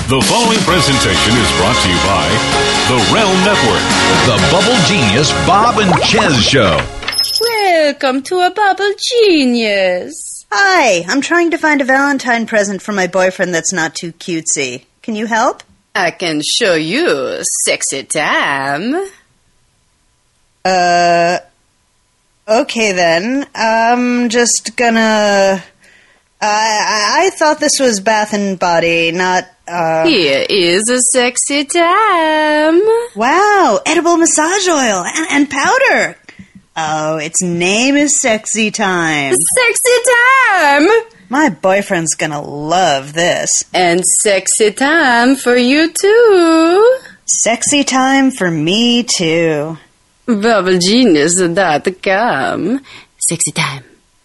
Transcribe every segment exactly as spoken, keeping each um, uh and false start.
The following presentation is brought to you by the Realm Network. The Bubble Genius Bob and Chez Show. Welcome to a Bubble Genius. Hi, I'm trying to find a Valentine present for my boyfriend that's not too cutesy. Can you help? I can show you sexy time. Uh, okay then. I'm just gonna... I, I thought this was Bath and Body, not, uh... Here is a sexy time. Wow, edible massage oil and, and powder. Oh, its name is Sexy Time. Sexy time! My boyfriend's gonna love this. And sexy time for you too. Sexy Time for me too. bubble genius dot com. Sexy time.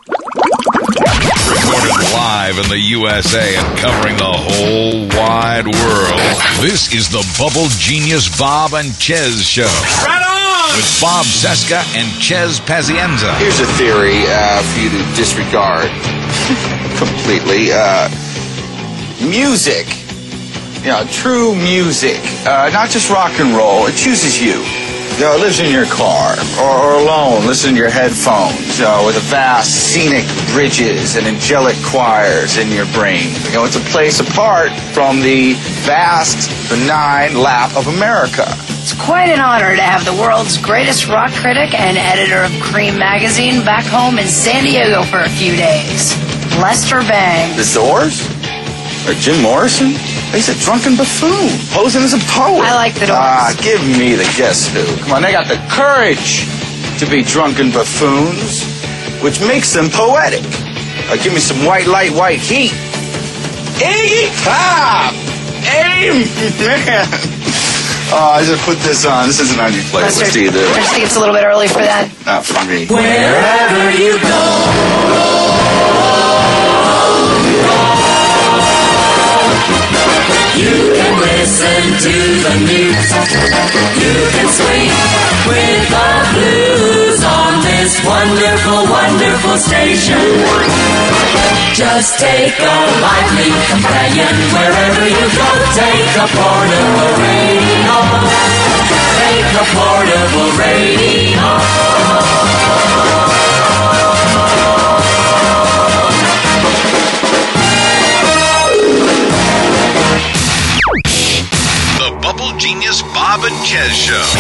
Recorded live in the U S A and covering the whole wide world. This is the Bubble Genius Bob and Chez Show. Right on! With Bob Cesca and Chez Pazienza. Here's a theory uh, for you to disregard completely. Uh, music, you know, true music, uh, not just rock and roll, it chooses you. You know, it lives in your car, or, or alone, listen to your headphones, you know, with the vast scenic bridges and angelic choirs in your brain. You know, it's a place apart from the vast, benign lap of America. It's quite an honor to have the world's greatest rock critic and editor of Cream magazine back home in San Diego for a few days. Lester Bangs. The Doors? Or Jim Morrison? He's a drunken buffoon, posing as a poet. I like the Doors. Ah, give me the Guess Who. Come on, they got the courage to be drunken buffoons, which makes them poetic. Uh, give me some white light, white heat. Iggy Pop! Amen! Oh, I just put this on. This isn't on your playlist Lester, either. I just think it's a little bit early for that. Not for me. Wherever you go, you can listen to the news. You can swing with the blues on this wonderful, wonderful station. Just take a lively companion wherever you go. Take a portable radio. Take a portable radio. The Bubble Genius Bob and Chez Show.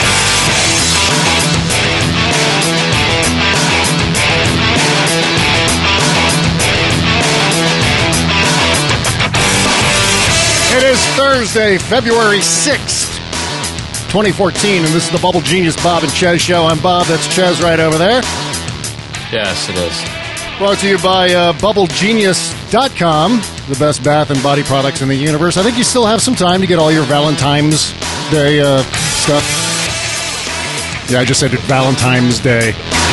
It is Thursday, February sixth, twenty fourteen, and this is the Bubble Genius Bob and Chez Show. I'm Bob, that's Chez right over there. Yes, it is. Brought to you by uh, bubble genius dot com, the best bath and body products in the universe. I think you still have some time to get all your Valentine's Day uh, stuff. Yeah, I just said it, Valentine's Day.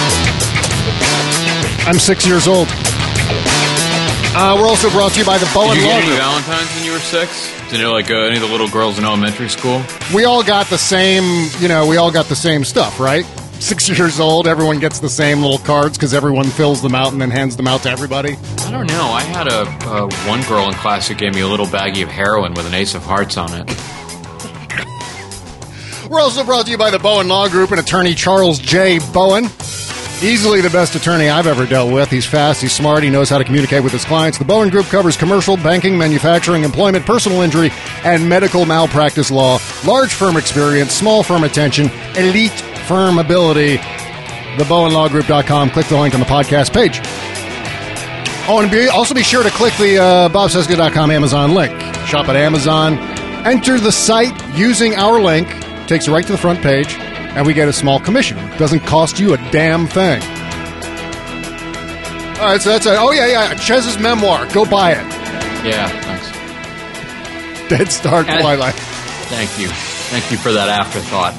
I'm six years old. Uh, we're also brought to you by the Bowen Did you Law get any Group. Valentines when you were six? Did you know, like uh, any of the little girls in elementary school? We all got the same, you know, we all got the same stuff, right? Six years old, everyone gets the same little cards because everyone fills them out and then hands them out to everybody. I don't know. I had a uh, one girl in class who gave me a little baggie of heroin with an ace of hearts on it. We're also brought to you by the Bowen Law Group and attorney Charles J. Bowen. Easily the best attorney I've ever dealt with. He's fast, he's smart, he knows how to communicate with his clients. The Bowen Group covers commercial, banking, manufacturing, employment, personal injury, and medical malpractice law. Large firm experience, small firm attention, elite firm ability. the bowen law group dot com. Click the link on the podcast page. Oh, and be, also be sure to click the uh, bob cesca dot com Amazon link. Shop at Amazon. Enter the site using our link. Takes you right to the front page. And we get a small commission. Doesn't cost you a damn thing. All right, so that's it. Oh, yeah, yeah. Chez's memoir. Go buy it. Yeah, thanks. Dead Star Twilight. Thank you. Thank you for that afterthought.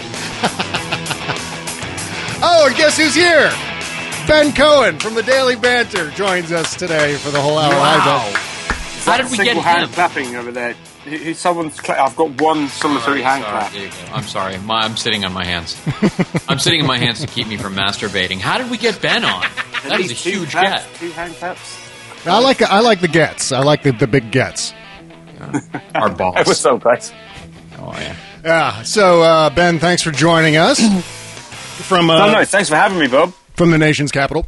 Oh, and guess who's here? Ben Cohen from the Daily Banter joins us today for the whole hour. Wow. Hi, Ben. How did we get single him? hand clapping over there. He, he, someone's. Cla- I've got one solitary Sorry, hand sorry. clap. There you go. I'm sorry. My, I'm sitting on my hands. I'm sitting in my hands to keep me from masturbating. How did we get Ben on? At That is a least two huge claps, get. Two hand claps. I like I like the gets. I like the, the big gets. Uh, our boss. It was so great. Oh, yeah. Yeah. So, uh, Ben, thanks for joining us from. Uh, no, no, thanks for having me, Bob. From the nation's capital,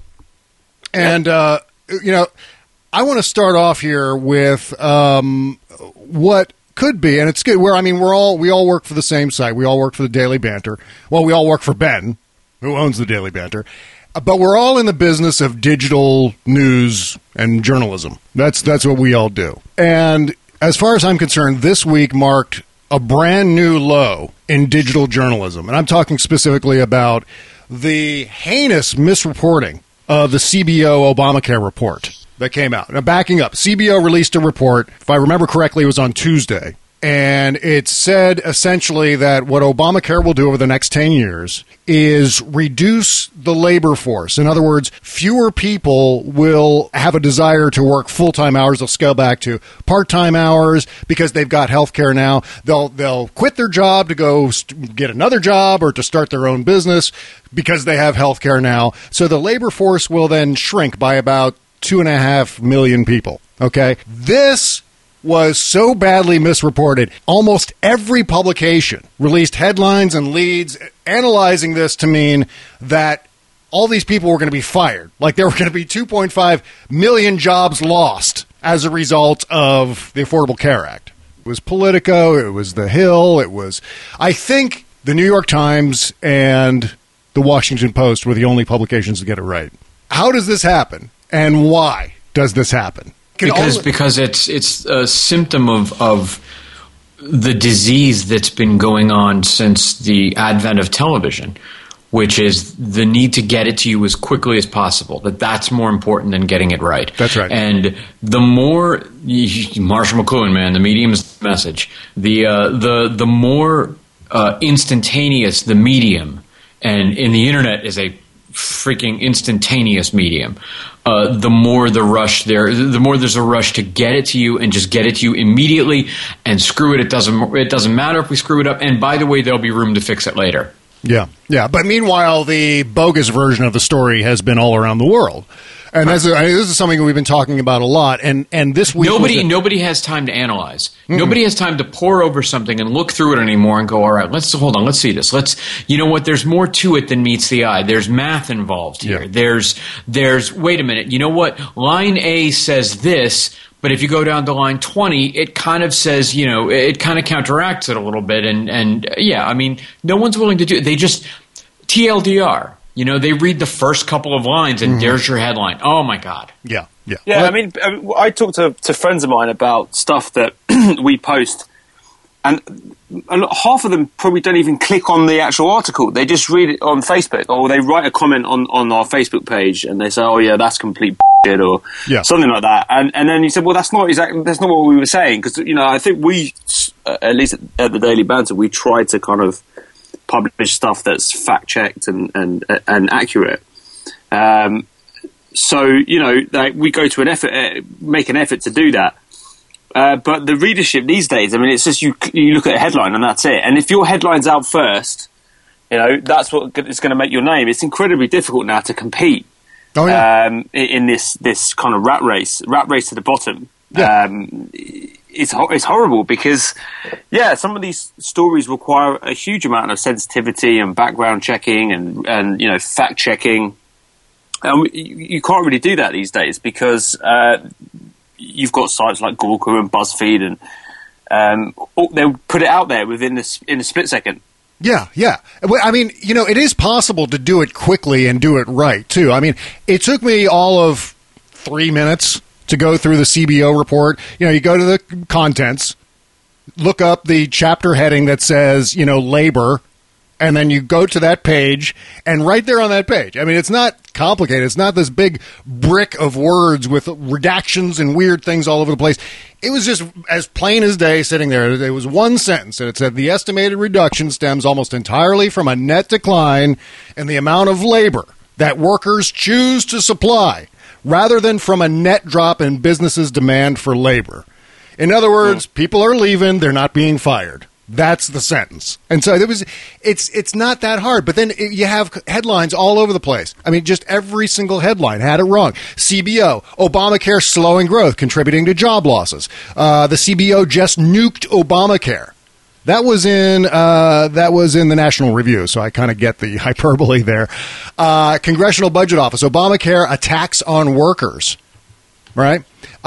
and uh, you know, I want to start off here with um, what could be, and it's good. Where I mean, we're all we all work for the same site. We all work for the Daily Banter. Well, we all work for Ben, who owns the Daily Banter. But we're all in the business of digital news and journalism. That's that's what we all do. And as far as I'm concerned, this week marked a brand new low in digital journalism. And I'm talking specifically about the heinous misreporting of the C B O Obamacare report that came out. Now, backing up, C B O released a report, if I remember correctly, it was on Tuesday. And it said essentially that what Obamacare will do over the next ten years is reduce the labor force. In other words, fewer people will have a desire to work full-time hours. They'll scale back to part-time hours because they've got health care now. They'll they'll quit their job to go st- get another job or to start their own business because they have health care now. So the labor force will then shrink by about two and a half million people. Okay? This was so badly misreported. Almost every publication released headlines and leads analyzing this to mean that all these people were going to be fired. Like there were going to be two point five million jobs lost as a result of the Affordable Care Act. It was Politico, it was The Hill, it was, I think, the New York Times and the Washington Post were the only publications to get it right. How does this happen? And why does this happen? Because because it's it's a symptom of of the disease that's been going on since the advent of television, which is the need to get it to you as quickly as possible. That that's more important than getting it right. That's right. And the more Marshall McLuhan, man, the medium is the message. The uh, the the more uh, instantaneous the medium, and in the internet is a freaking instantaneous medium. Uh, the more the rush there, the more there's a rush to get it to you and just get it to you immediately and screw it. It doesn't. It doesn't matter if we screw it up. And by the way, there'll be room to fix it later. Yeah, yeah. But meanwhile, the bogus version of the story has been all around the world. And that's, I mean, this is something we've been talking about a lot. And and this week, nobody a- nobody has time to analyze. Mm-mm. Nobody has time to pore over something and look through it anymore and go, all right, let's hold on, let's see this. Let's, you know what? There's more to it than meets the eye. There's math involved here. Yeah. There's there's wait a minute. You know what? Line A says this, but if you go down to line twenty, it kind of says, you know, it kind of counteracts it a little bit. And and yeah, I mean, no one's willing to do it. They just T L D R. You know, they read the first couple of lines, and mm-hmm. there's your headline. Oh, my God. Yeah, yeah. Yeah, well, I mean, I talk to, to friends of mine about stuff that we post, and half of them probably don't even click on the actual article. They just read it on Facebook, or they write a comment on, on our Facebook page, and they say, oh, yeah, that's complete shit, or yeah. something like that. And and then you said, well, that's not exactly, that's not what we were saying, because, you know, I think we, at least at the Daily Banter, we try to kind of publish stuff that's fact checked and and and accurate. Um, so you know, like, we go to an effort, uh, make an effort to do that. Uh, but the readership these days, I mean, it's just you you look at a headline and that's it. And if your headline's out first, you know, that's what is going to make your name. It's incredibly difficult now to compete. Oh, yeah. um, in this this kind of rat race, rat race to the bottom. Yeah. Um, It's it's horrible because, yeah, some of these stories require a huge amount of sensitivity and background checking and, and you know, fact checking. And you, you can't really do that these days because uh, you've got sites like Gawker and BuzzFeed, and um, they'll put it out there within this in a split second. Yeah, yeah. I mean, you know, it is possible to do it quickly and do it right too. I mean, it took me all of three minutes to go through the C B O report. You know, you go to the contents, look up the chapter heading that says, you know, labor, and then you go to that page, and right there on that page, I mean, it's not complicated. It's not this big brick of words with redactions and weird things all over the place. It was just as plain as day sitting there. It was one sentence, and it said the estimated reduction stems almost entirely from a net decline in the amount of labor that workers choose to supply, rather than from a net drop in businesses' demand for labor. In other words, mm. people are leaving, they're not being fired. That's the sentence. And so it was, it's, it's not that hard, but then it, you have headlines all over the place. I mean, just every single headline had it wrong. C B O, Obamacare slowing growth, contributing to job losses. Uh, the C B O just nuked Obamacare. That was in, uh, that was in the National Review. So I kind of get the hyperbole there. Uh, Congressional Budget Office, Obamacare attacks on workers, right?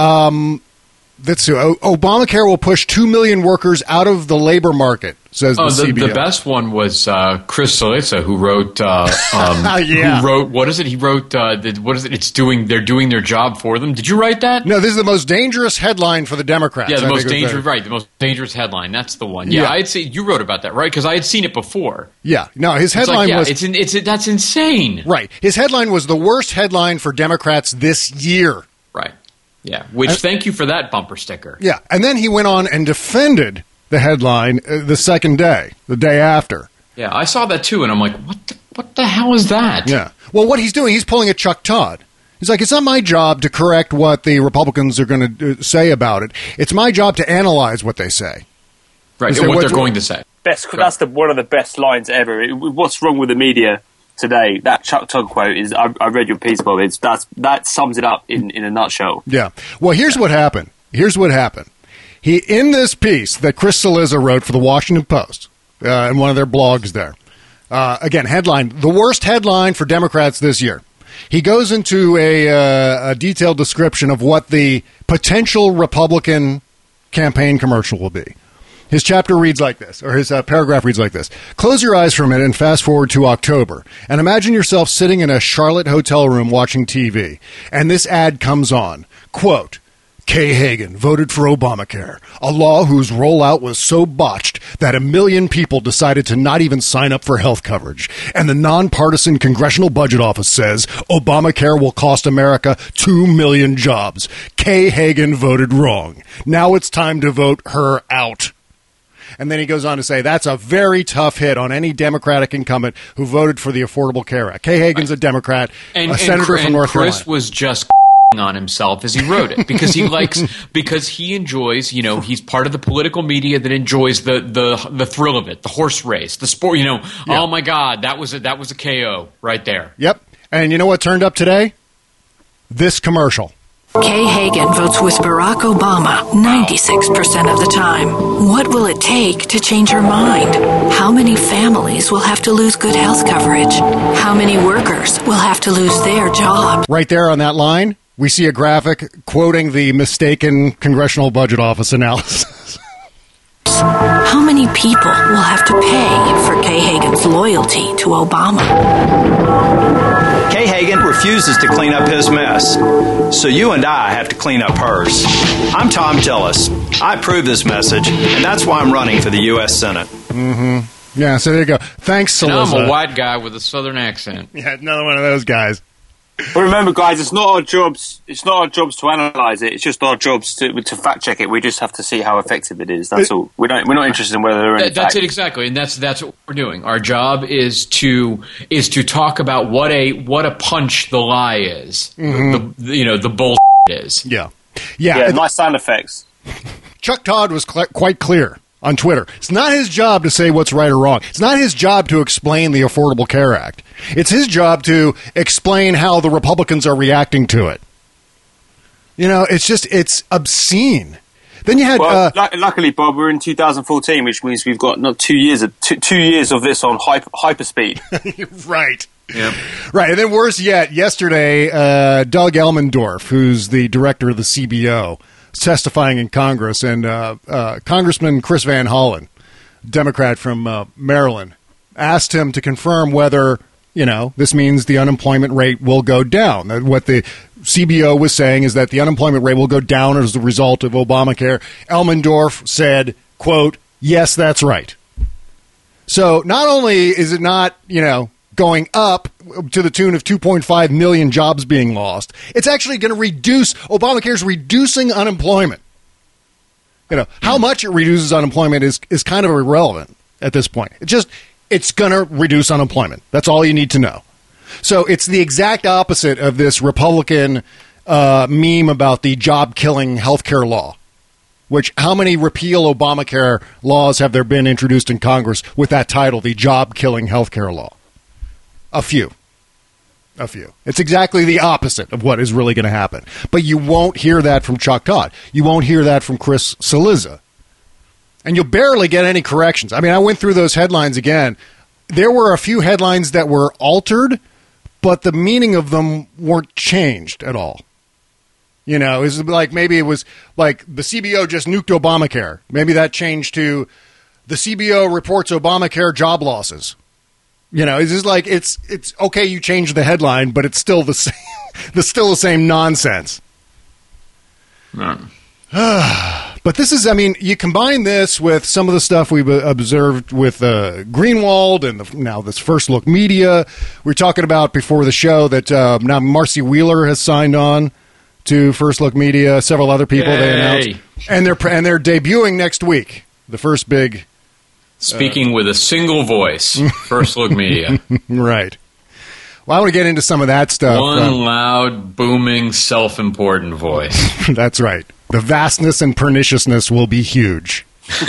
Um, That's o- Obamacare will push two million workers out of the labor market, says the oh, the, C B O. The best one was uh, Chris Cillizza, who wrote. Uh, um, yeah. Who wrote? What is it? He wrote. Uh, the, what is it? It's doing. They're doing their job for them. Did you write that? No, this is the most dangerous headline for the Democrats. Yeah, the I most think it was dangerous. there. Right, the most dangerous headline. That's the one. Yeah, Yeah. I'd say you wrote about that, right? Because I had seen it before. Yeah, no, his It's like, headline yeah, was It's, in, it's that's insane. right. His headline was the worst headline for Democrats this year. Right. Yeah. Which, And- thank you for that bumper sticker. Yeah, and then he went on and defended the headline uh, the second day, the day after. Yeah, I saw that too, and I'm like, what? The, what the hell is that? Yeah. Well, what he's doing, he's pulling a Chuck Todd. He's like, it's not my job to correct what the Republicans are going to uh, say about it. It's my job to analyze what they say. Right. Is And there what what- they're going to say. Best, that's the one of the best lines ever. It, what's wrong with the media today? That Chuck Todd quote is. I, I read your piece, Bob. It's that's that sums it up in, in a nutshell. Yeah. Well, here's what happened. Here's what happened. He in this piece that Chris Cillizza wrote for the Washington Post, uh, in one of their blogs there. Uh, again, headline: the worst headline for Democrats this year. He goes into a, uh, a detailed description of what the potential Republican campaign commercial will be. His chapter reads like this, or his uh, paragraph reads like this. Close your eyes for a minute and fast forward to October, and imagine yourself sitting in a Charlotte hotel room watching T V, and this ad comes on. Quote, Kay Hagan voted for Obamacare, a law whose rollout was so botched that a million people decided to not even sign up for health coverage. And the nonpartisan Congressional Budget Office says Obamacare will cost America two million jobs. Kay Hagan voted wrong. Now it's time to vote her out. And then he goes on to say that's a very tough hit on any Democratic incumbent who voted for the Affordable Care Act. Kay Hagan's a Democrat, And, a and, senator and from North Chris Carolina. was just on himself as he wrote it because he likes because he enjoys, you know, he's part of the political media that enjoys the the the thrill of it, the horse race, the sport, you know. Yeah. Oh my God, that was a, that was a K O right there. Yep. And you know what turned up today? This commercial. Kay Hagan votes with Barack Obama ninety-six percent of the time. What will it take to change her mind? How many families will have to lose good health coverage? How many workers will have to lose their jobs? Right there on that line, we see a graphic quoting the mistaken Congressional Budget Office analysis. How many people will have to pay for Kay Hagan's loyalty to Obama? Kay Hagan refuses to clean up his mess, so you and I have to clean up hers. I'm Tom Tillis. I approve this message, and that's why I'm running for the U S Senate. Mm-hmm. Yeah, so there you go. Thanks, And I'm Cillizza. a white guy with a southern accent. Yeah, another one of those guys. But remember, guys, it's not our jobs. It's not our jobs to analyse it. It's just our jobs to to fact check it. We just have to see how effective it is. That's all. We don't. We're not interested in whether there are any That, that's facts. it exactly, and that's that's what we're doing. Our job is to is to talk about what a what a punch the lie is. Mhm. The, the you know the bull is. Yeah, yeah. Yeah, and nice sound effects. Chuck Todd was cl- quite clear on Twitter. It's not his job to say what's right or wrong. It's not his job to explain the Affordable Care Act. It's his job to explain how the Republicans are reacting to it. You know, it's just, it's obscene. Then you had, Well, uh, lu- luckily, Bob, we're in two thousand fourteen, which means we've got not two years of two, two years of this on hyper, hyperspeed. right. Yeah. Right, and then worse yet, yesterday, uh, Doug Elmendorf, who's the director of the C B O, was testifying in Congress, and uh, uh, Congressman Chris Van Hollen, Democrat from uh, Maryland, asked him to confirm whether, you know, this means the unemployment rate will go down. That what the C B O was saying is that the unemployment rate will go down as a result of Obamacare. Elmendorf said, quote, yes, that's right. So not only is it not, you know, going up to the tune of two point five million jobs being lost, it's actually going to reduce, Obamacare's reducing unemployment. You know, how much it reduces unemployment is, is kind of irrelevant at this point. It just, it's going to reduce unemployment. That's all you need to know. So it's the exact opposite of this Republican uh, meme about the job-killing health care law. Which, how many repeal Obamacare laws have there been introduced in Congress with that title, the job-killing health care law? A few. A few. It's exactly the opposite of what is really going to happen. But you won't hear that from Chuck Todd. You won't hear that from Chris Cillizza. And you'll barely get any corrections. I mean, I went through those headlines again. There were a few headlines that were altered, but the meaning of them weren't changed at all. You know, it's like maybe it was like the C B O just nuked Obamacare. Maybe that changed to the C B O reports Obamacare job losses. You know, it's just like it's it's okay. You changed the headline, but it's still the same. the still the same nonsense. No. But this is, I mean, you combine this with some of the stuff we've observed with uh, Greenwald and the, now this First Look Media. We were talking about before the show that uh, now Marcy Wheeler has signed on to First Look Media. Several other people Yay. they announced, and they're and they're debuting next week. The first big speaking uh, with a single voice. First Look Media, right? Well, I want to get into some of that stuff. One uh, loud, booming, self-important voice. That's right. The vastness and perniciousness will be huge.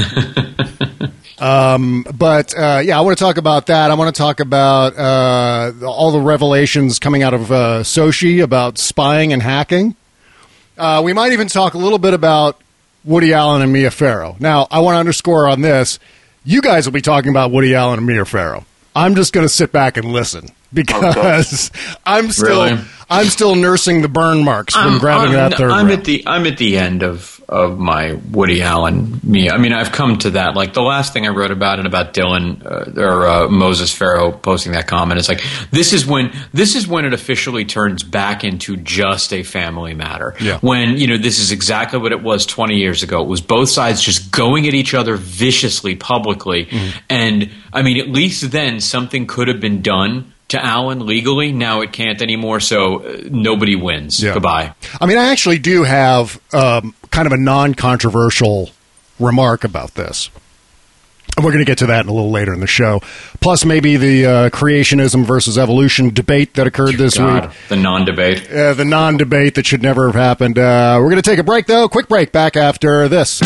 um, but, uh, yeah, I want to talk about that. I want to talk about uh, all the revelations coming out of uh, Sochi about spying and hacking. Uh, we might even talk a little bit about Woody Allen and Mia Farrow. Now, I want to underscore on this. You guys will be talking about Woody Allen and Mia Farrow. I'm just going to sit back and listen because oh, I'm still really? I'm still nursing the burn marks from I'm, grabbing I'm, that third I'm round. at the I'm at the end of, of my Woody Allen me. I mean, I've come to that. Like the last thing I wrote about it about Dylan uh, or uh, Moses Farrow posting that comment. It's like this is when this is when it officially turns back into just a family matter. Yeah. When you know this is exactly what it was twenty years ago. It was both sides just going at each other viciously publicly, mm-hmm. and I mean, at least then something could have been done to Allen legally. Now it can't anymore, so uh, nobody wins. Yeah. Goodbye. I mean, I actually do have um, kind of a non-controversial remark about this. And we're going to get to that in a little later in the show. Plus, maybe the uh, creationism versus evolution debate that occurred this God, week. The non-debate. Uh, the non-debate that should never have happened. Uh, we're going to take a break, though. Quick break. Back after this.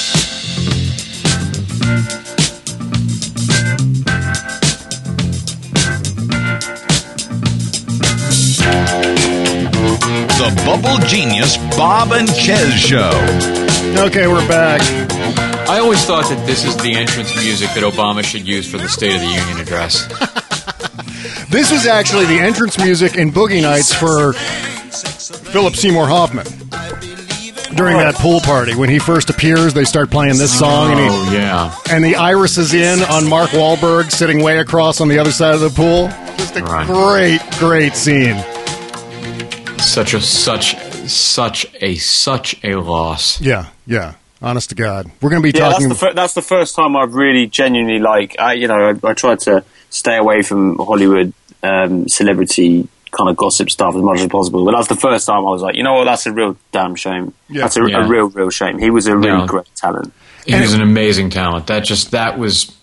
The Bubble Genius Bob and Ches Show. Okay, we're back. I always thought that this is the entrance music that Obama should use for the State of the Union address. This was actually the entrance music in Boogie Nights for Philip Seymour Hoffman. During that pool party, when he first appears, they start playing this song. And he, oh, yeah. And the iris is in on Mark Wahlberg sitting way across on the other side of the pool. Just a right. great, great scene. Such a such such a such a loss. Yeah, yeah. Honest to God, we're going to be yeah, talking. That's the, fir- that's the first time I've really genuinely like. I, you know, I, I tried to stay away from Hollywood um, celebrity kind of gossip stuff as much as possible. But that's the first time I was like, you know what? That's a real damn shame. Yeah. That's a, Yeah. a real, real shame. He was a really Yeah. great talent. He was an amazing talent. That just that was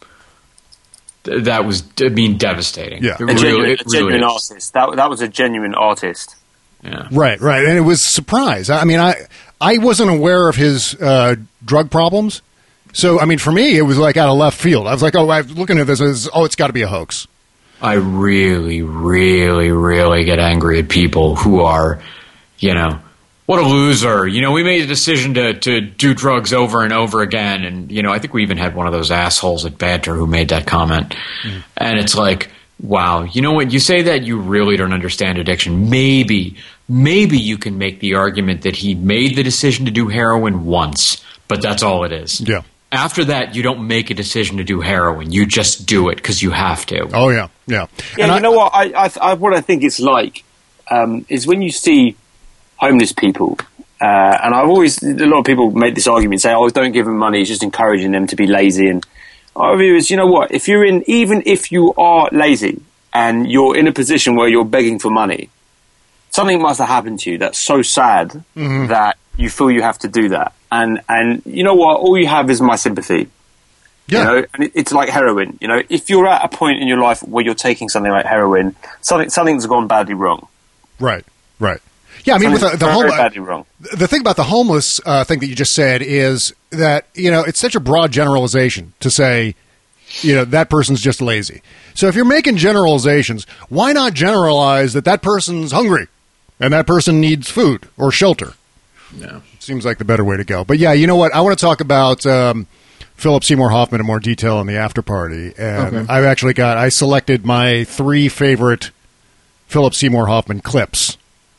that was I mean devastating. Yeah. It A really, genuine, it a genuine really is. artist. That that was a genuine artist. Yeah. Right, right, and it was a surprise. I mean, I I wasn't aware of his uh, drug problems, so I mean, for me, it was like out of left field. I was like, oh, I was looking at this as, oh, it's got to be a hoax. I really, really, really get angry at people who are, you know, what a loser. You know, we made a decision to, to do drugs over and over again. And, you know, I think we even had one of those assholes at Banter who made that comment. Mm. And it's like, wow, you know what? You say that you really don't understand addiction. Maybe, maybe you can make the argument that he made the decision to do heroin once, but that's all it is. Yeah. After that, you don't make a decision to do heroin. You just do it because you have to. Oh, yeah, yeah. Yeah, And you I, know what? I, I, I what I think it's like um, is when you see homeless people, uh, and I've always a lot of people make this argument, say, "Oh, don't give them money; it's just encouraging them to be lazy." And our view is, you know what? If you're in, even if you are lazy and you're in a position where you're begging for money, something must have happened to you that's so sad mm-hmm. that you feel you have to do that. And and you know what? All you have is my sympathy. Yeah. You know, and it, it's like heroin. You know, if you're at a point in your life where you're taking something like heroin, something something's gone badly wrong. Right, right. Yeah, I mean, with the, the very, home, very badly wrong. the thing about the homeless uh, thing that you just said is that, you know, it's such a broad generalization to say, you know, that person's just lazy. So if you're making generalizations, why not generalize that that person's hungry and that person needs food or shelter? Yeah. Seems like the better way to go. But yeah, you know what? I want to talk about um, Philip Seymour Hoffman in more detail in the after party. And Okay. I've actually got, I selected my three favorite Philip Seymour Hoffman clips.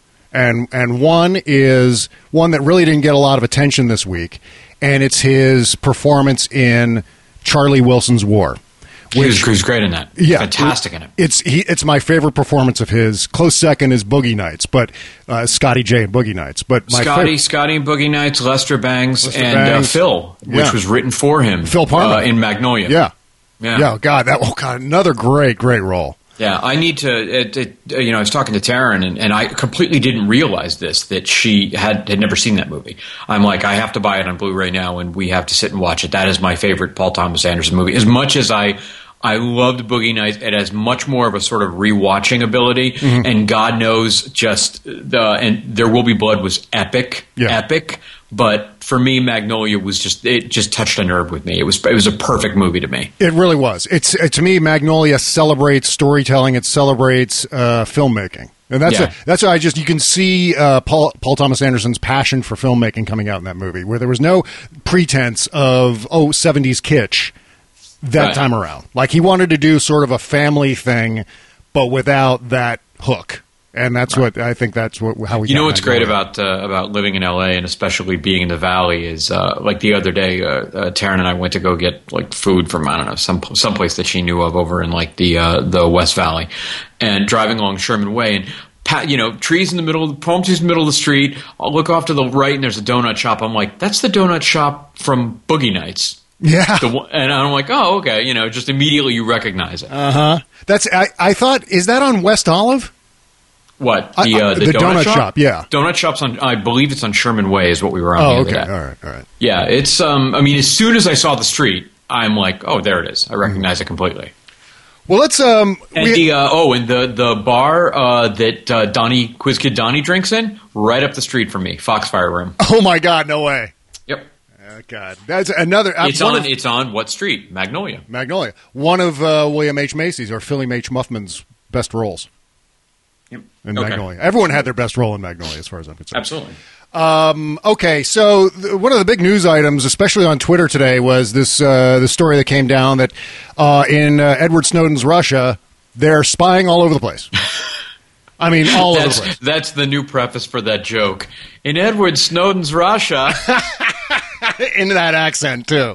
And and one is one that really didn't get a lot of attention this week, and it's his performance in Charlie Wilson's War. He was, he was great in that. Yeah, Fantastic in it. It's he, it's my favorite performance of his. Close second is Boogie Nights, but uh, Scotty J and Boogie Nights. But my Scotty, fav- Scotty and Boogie Nights, Lester Bangs, Lester and Bangs. Uh, Phil, which Yeah. was written for him. Phil Parma. uh, in Magnolia. Yeah. Yeah. Yeah, God, that oh God, another great, great role. Yeah, I need to. It, it, you know, I was talking to Taryn, and, and I completely didn't realize this that she had had never seen that movie. I'm like, I have to buy it on Blu-ray now, and we have to sit and watch it. That is my favorite Paul Thomas Anderson movie. As much as I, I loved Boogie Nights, it has much more of a sort of rewatching ability. Mhm. And God knows, just the and There Will Be Blood was epic, Yeah. epic. But for me, Magnolia was just it just touched a nerve with me. It was it was a perfect movie to me. It really was. It's uh, to me, Magnolia celebrates storytelling. It celebrates uh, filmmaking, and that's Yeah. a, that's why I just you can see uh, Paul Paul Thomas Anderson's passion for filmmaking coming out in that movie, where there was no pretense of oh seventies kitsch that Right. time around. Like he wanted to do sort of a family thing, but without that hook. And that's what I think. That's what how we. You know got what's great Magnolia. about uh, about living in L A and especially being in the Valley is uh, like the other day, uh, uh, Taryn and I went to go get like food from I don't know some someplace that she knew of over in like the uh, the West Valley, and driving along Sherman Way and. pa- You know, trees in the middle, palm trees in the middle of the street. I'll look off to the right, and there's a donut shop. I'm like, that's the donut shop from Boogie Nights. Yeah, The one- and I'm like, oh, okay. You know, just immediately you recognize it. Uh huh. That's I, I thought. Is that on West Olive? What I- the I- uh, the, the donut, donut shop? shop, yeah. Donut shop's on. I believe it's on Sherman Way. Is what we were on. Oh, the other okay. day. All right. All right. Yeah, it's. Um, I mean, as soon as I saw the street, I'm like, oh, there it is. I recognize it completely. Well, let's. Um, And we- the uh, oh, and the the bar uh, that uh, Donnie Quiz Kid Donnie drinks in, right up the street from me, Foxfire Room. oh my God! No way. Yep, Oh, God, that's another. uh, it's one on. of- It's on what street? Magnolia. Magnolia. One of uh, William H. Macy's or Philly H. Muffman's best roles Yep. in Okay. Magnolia. Everyone had their best role in Magnolia, as far as I'm concerned. Absolutely. Um, okay, so th- one of the big news items, especially on Twitter today, was this uh, the story that came down that uh, in uh, Edward Snowden's Russia, they're spying all over the place. I mean, all over That's the place. that's the new preface for that joke. In Edward Snowden's Russia, In that accent, too.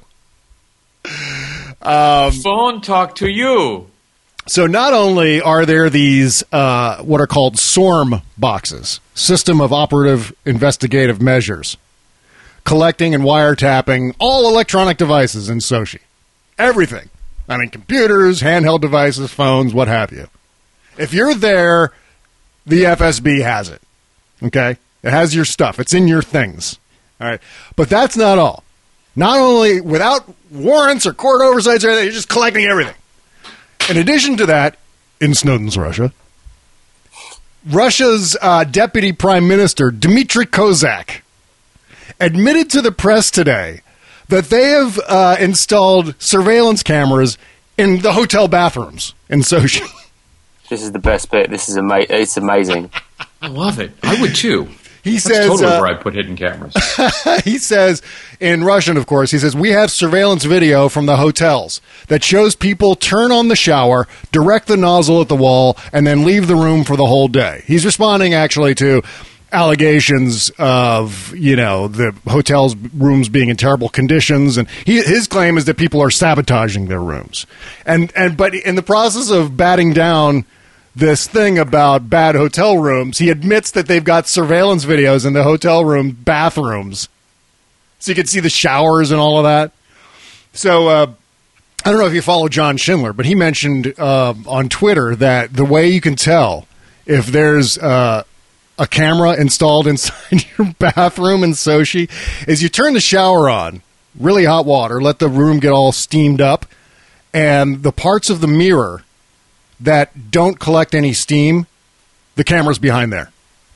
Um, phone talk to you. So not only are there these uh, what are called SORM boxes, System of Operative Investigative Measures, collecting and wiretapping all electronic devices in Sochi. Everything. I mean, computers, handheld devices, phones, what have you. If you're there, the F S B has it. Okay? It has your stuff. It's in your things. All right? But that's not all. Not only without warrants or court oversights or anything, you're just collecting everything. In addition to that, in Snowden's Russia, Russia's uh, Deputy Prime Minister, Dmitry Kozak, admitted to the press today that they have uh, installed surveillance cameras in the hotel bathrooms in Sochi. This is the best bit. This is ama- It's amazing. I love it. I would too. He That's says, totally uh, where I put hidden cameras. He says, in Russian, of course, he says, we have surveillance video from the hotels that shows people turn on the shower, direct the nozzle at the wall, and then leave the room for the whole day. He's responding actually to allegations of, you know, the hotel's rooms being in terrible conditions, and he, his claim is that people are sabotaging their rooms. And and but in the process of batting down this thing about bad hotel rooms, he admits that they've got surveillance videos in the hotel room bathrooms, so you can see the showers and all of that. So uh, I don't know if you follow John Schindler, but he mentioned uh, on Twitter that the way you can tell if there's uh, a camera installed inside your bathroom in Sochi is you turn the shower on, really hot water, let the room get all steamed up, and the parts of the mirror that don't collect any steam, the camera's behind there.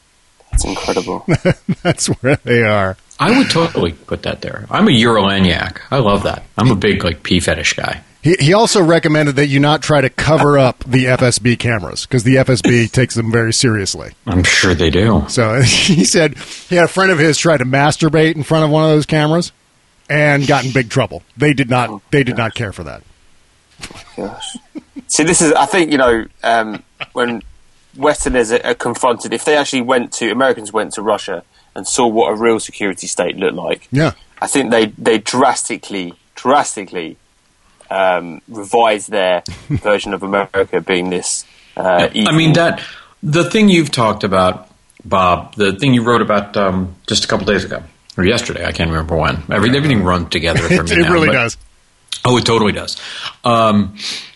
It's incredible. That's where they are. I would totally put that there. I'm a Eurolaniac. I love that. I'm a big like pee fetish guy. He, he also recommended that you not try to cover up the F S B cameras because the F S B takes them very seriously. I'm sure they do. So he said he had a friend of his try to masturbate in front of one of those cameras and got in big trouble. They did not. They did not care for that. Gosh. See, this is. I think you know um, when Westerners are, are confronted, if they actually went to Americans went to Russia and saw what a real security state looked like. Yeah, I think they they drastically, drastically. Um, revise their version of America being this uh, evil. I mean, that the thing you've talked about, Bob, the thing you wrote about um, just a couple days ago, or yesterday, I can't remember when. Every, everything runs together for me it, now. It really but, does. Oh, it totally does. Um,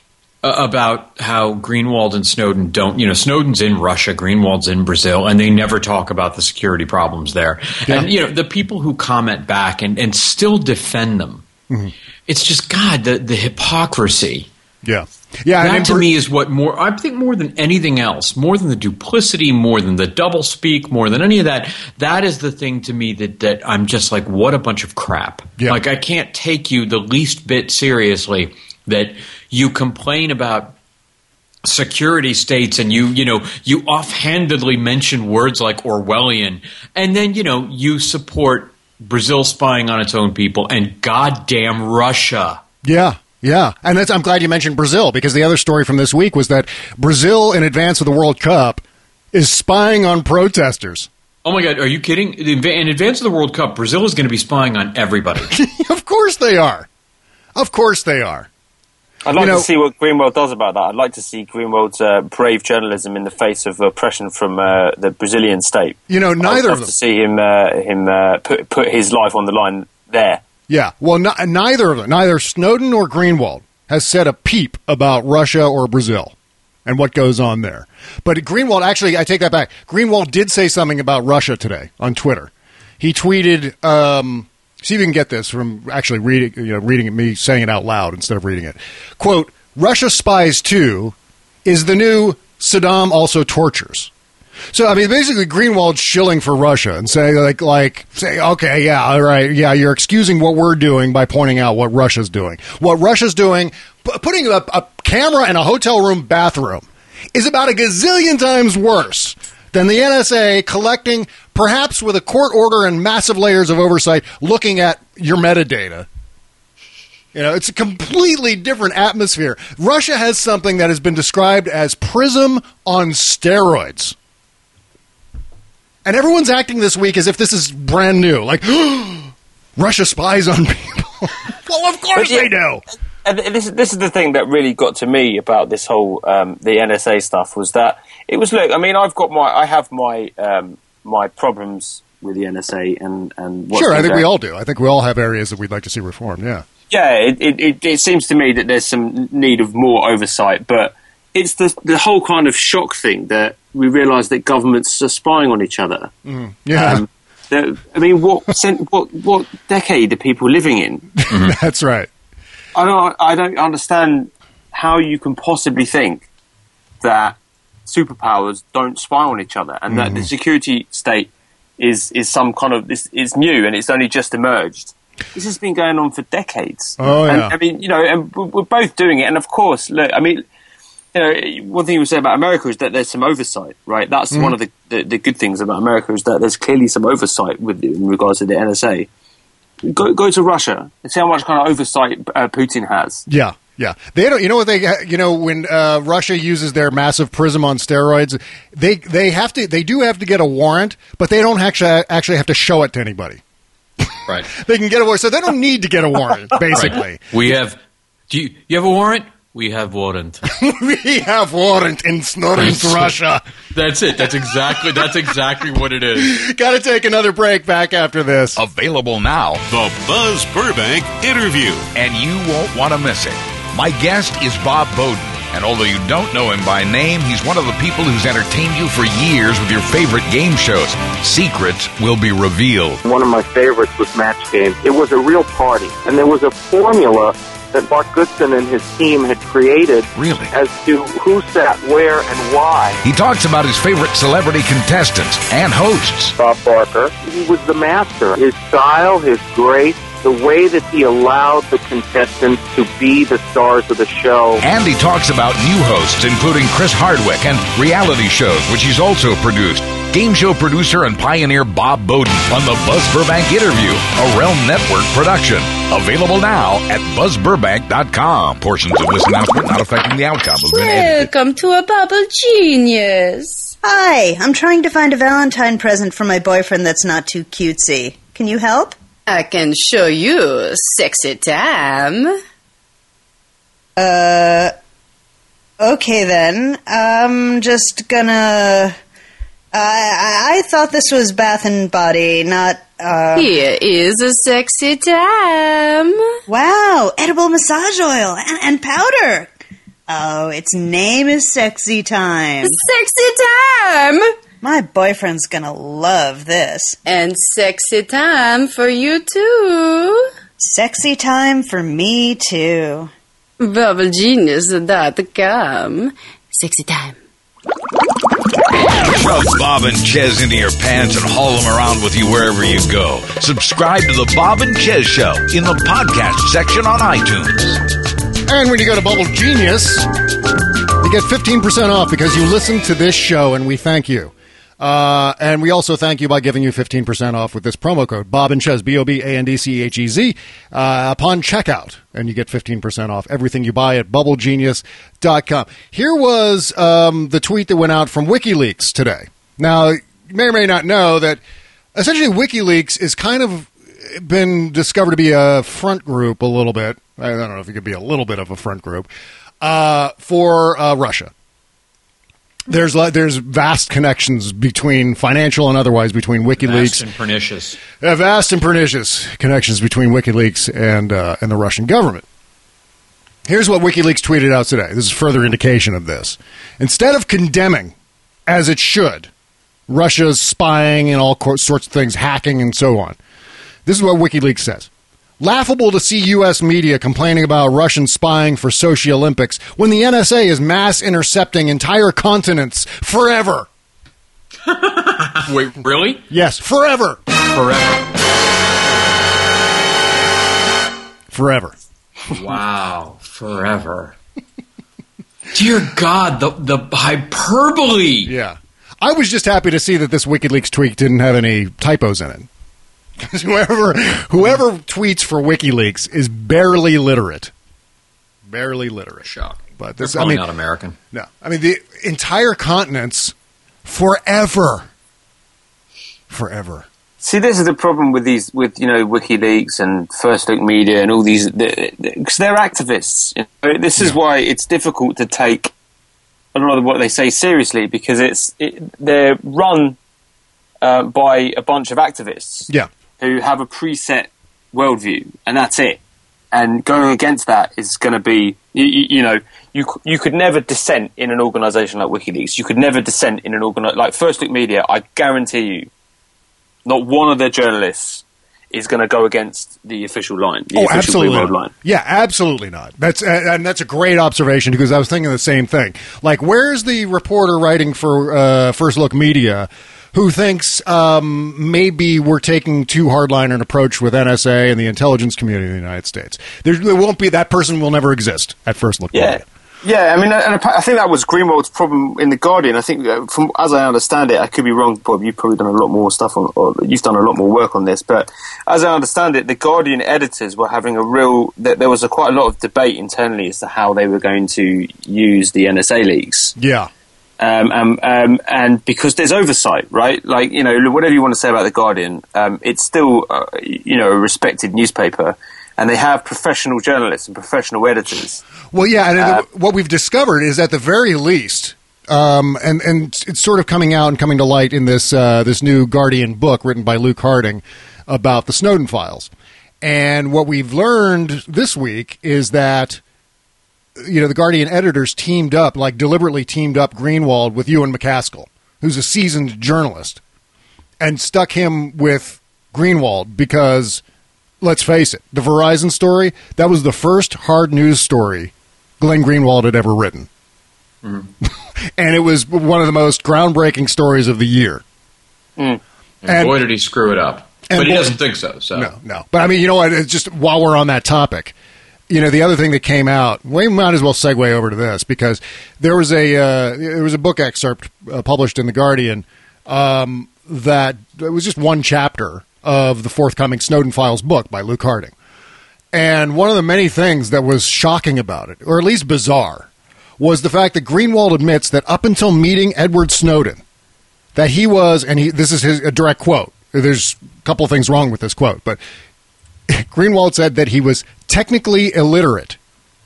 about how Greenwald and Snowden don't, you know, Snowden's in Russia, Greenwald's in Brazil, and they never talk about the security problems there. Yeah. And, you know, the people who comment back and, and still defend them, mm-hmm. It's just, God, the, the hypocrisy. Yeah. Yeah. That and to per- me is what more, I think more than anything else, more than the duplicity, more than the doublespeak, more than any of that, that is the thing to me that, that I'm just like, what a bunch of crap. Yeah. Like, I can't take you the least bit seriously that you complain about security states and you, you know, you offhandedly mention words like Orwellian, and then, you know, you support Brazil spying on its own people, and goddamn Russia. Yeah, yeah. And that's, I'm glad you mentioned Brazil, because the other story from this week was that Brazil, in advance of the World Cup, is spying on protesters. Oh, my God. Are you kidding? In advance of the World Cup, Brazil is going to be spying on everybody. Of course they are. Of course they are. I'd like you know, to see what Greenwald does about that. I'd like to see Greenwald's uh, brave journalism in the face of oppression from uh, the Brazilian state. You know, neither I'd love of them. to see him uh, him uh, put put his life on the line there. Yeah, well, no, neither of them, neither Snowden nor Greenwald has said a peep about Russia or Brazil and what goes on there. But Greenwald, actually, I take that back. Greenwald did say something about Russia today on Twitter. He tweeted. Um, See if you can get this from actually reading, you know, reading it, me saying it out loud instead of reading it. Quote, Russia Spies two is the new Saddam also tortures. So, I mean, basically Greenwald's shilling for Russia and saying, like, like, say, okay, yeah, all right, yeah, you're excusing what we're doing by pointing out what Russia's doing. What Russia's doing, p- putting a, a camera in a hotel room bathroom is about a gazillion times worse than the N S A collecting, perhaps with a court order and massive layers of oversight, looking at your metadata. You know, it's a completely different atmosphere. Russia has something that has been described as PRISM on steroids. And everyone's acting this week as if this is brand new. Like, Russia spies on people. Well, of course yeah, they do. And this, this is the thing that really got to me about this whole um, the N S A stuff was that it was look. I mean, I've got my, I have my um, my problems with the N S A and and what's sure. I think going. we all do. I think we all have areas that we'd like to see reformed. Yeah. Yeah. It, it it it seems to me that there's some need of more oversight, but it's the the whole kind of shock thing that we realise that governments are spying on each other. Mm, yeah. Um, that, I mean, what what what decade are people living in? That's right. I don't, I don't understand how you can possibly think that superpowers don't spy on each other and mm-hmm. that the security state is, is some kind of, this is new and it's only just emerged. This has been going on for decades. Oh, yeah. And, I mean, you know, and we're both doing it. And of course, look, I mean, you know, one thing you would say about America is that there's some oversight, right? That's mm-hmm. one of the, the, the good things about America is that there's clearly some oversight with in regards to the N S A. Go, go to Russia and see how much kind of oversight uh, Putin has. Yeah, yeah. They don't. You know what they? You know when uh, Russia uses their massive PRISM on steroids, they they have to. They do have to get a warrant, but they don't actually actually have to show it to anybody. Right. They can get a warrant, so they don't need to get a warrant. Basically, right. We have. Do you, you have a warrant? We have warrant. We have warrant in Snowden's Russia. That's it. That's exactly that's exactly what it is. Got to take another break. Back after this. Available now. The Buzz Burbank Interview. And you won't want to miss it. My guest is Bob Bowden. And although you don't know him by name, he's one of the people who's entertained you for years with your favorite game shows. Secrets will be revealed. One of my favorites was Match Game. It was a real party. And there was a formula that Mark Goodson and his team had created. Really? As to who sat where and why. He talks about his favorite celebrity contestants and hosts. Bob Barker, he was the master. His style, his grace, the way that he allowed the contestants to be the stars of the show. And he talks about new hosts, including Chris Hardwick, and reality shows, which he's also produced. Game show producer and pioneer Bob Bowden on the Buzz Burbank Interview, a Realm Network production. Available now at buzz burbank dot com. Portions of this announcement not affecting the outcome have been edited. Welcome to a Bubble Genius. Hi, I'm trying to find a Valentine present for my boyfriend that's not too cutesy. Can you help? I can show you sexy time. Uh, okay then. I'm just gonna... Uh, I, I thought this was Bath and Body, not, uh... Here is a sexy time. Wow, edible massage oil and, and powder. Oh, its name is Sexy Time. Sexy time! My boyfriend's gonna love this. And sexy time for you too. Sexy time for me too. bubble genius dot com. Sexy time. Shove Bob and Chez into your pants and haul them around with you wherever you go. Subscribe to the Bob and Chez Show in the podcast section on iTunes. And when you go to Bubble Genius, you get fifteen percent off because you listen to this show, and we thank you. Uh, and we also thank you by giving you fifteen percent off with this promo code, Bob and Chez, B O B A N D C H E Z, uh, upon checkout. And you get fifteen percent off everything you buy at bubble genius dot com. Here was um, the tweet that went out from WikiLeaks today. Now, you may or may not know that essentially WikiLeaks is kind of been discovered to be a front group a little bit. I don't know if it could be a little bit of a front group uh, for uh, Russia. There's there's vast connections between financial and otherwise between WikiLeaks. Vast and pernicious. Uh, vast and pernicious connections between WikiLeaks and uh, and the Russian government. Here's what WikiLeaks tweeted out today. This is further indication of this. Instead of condemning, as it should, Russia's spying and all sorts of things, hacking and so on, this is what WikiLeaks says. Laughable to see U S media complaining about Russian spying for Sochi Olympics when the N S A is mass intercepting entire continents forever. Wait, really? Yes, forever. Forever. Forever. Wow, forever. Dear God, the the hyperbole. Yeah. I was just happy to see that this WikiLeaks tweet didn't have any typos in it. Because whoever, whoever tweets for WikiLeaks is barely literate. Barely literate. Shock. But this, They're probably I mean, not American. No. I mean, the entire continents forever. Forever. See, this is the problem with these, with, you know, WikiLeaks and First Look Media and all these, because they're activists. You know, this is yeah. why it's difficult to take a lot of what they say seriously, because it's it, they're run uh, by a bunch of activists. Yeah. Who have a preset worldview, and that's it. And going against that is going to be, you, you, you know, you you could never dissent in an organisation like WikiLeaks. You could never dissent in an organisation like First Look Media. I guarantee you, not one of their journalists is going to go against the official line, the oh, official absolutely Blue World line. Yeah, absolutely not. That's uh, and that's a great observation, because I was thinking the same thing. Like, where's the reporter writing for uh, First Look Media who thinks um, maybe we're taking too hardline an approach with N S A and the intelligence community in the United States? There, there won't be, that person will never exist at First Look Yeah. Media. Yeah, I mean, and I think that was Greenwald's problem in The Guardian. I think, from as I understand it, I could be wrong, Bob, you've probably done a lot more stuff on, or you've done a lot more work on this, but as I understand it, The Guardian editors were having a real, there was a, quite a lot of debate internally as to how they were going to use the N S A leaks. Yeah. Um, um, um, and because there's oversight, right? Like, you know, whatever you want to say about The Guardian, um, it's still, uh, you know, a respected newspaper. And they have professional journalists and professional editors. Well, yeah, and uh, the, what we've discovered is, at the very least, um, and, and it's sort of coming out and coming to light in this uh, this new Guardian book written by Luke Harding about the Snowden files. And what we've learned this week is that, you know, the Guardian editors teamed up, like deliberately teamed up Greenwald with Ewan McCaskill, who's a seasoned journalist, and stuck him with Greenwald because, let's face it, the Verizon story, that was the first hard news story Glenn Greenwald had ever written. Mm-hmm. And it was one of the most groundbreaking stories of the year. Mm. And, and boy, did he screw it up. But he boy, doesn't think so, so. No, no. But, I mean, you know what? It's just while we're on that topic, you know, the other thing that came out, we might as well segue over to this, because there was a uh, there was a book excerpt uh, published in The Guardian um, that it was just one chapter of the forthcoming Snowden Files book by Luke Harding. And one of the many things that was shocking about it, or at least bizarre, was the fact that Greenwald admits that up until meeting Edward Snowden, that he was, and he, this is his a direct quote, there's a couple of things wrong with this quote, but Greenwald said that he was technically illiterate.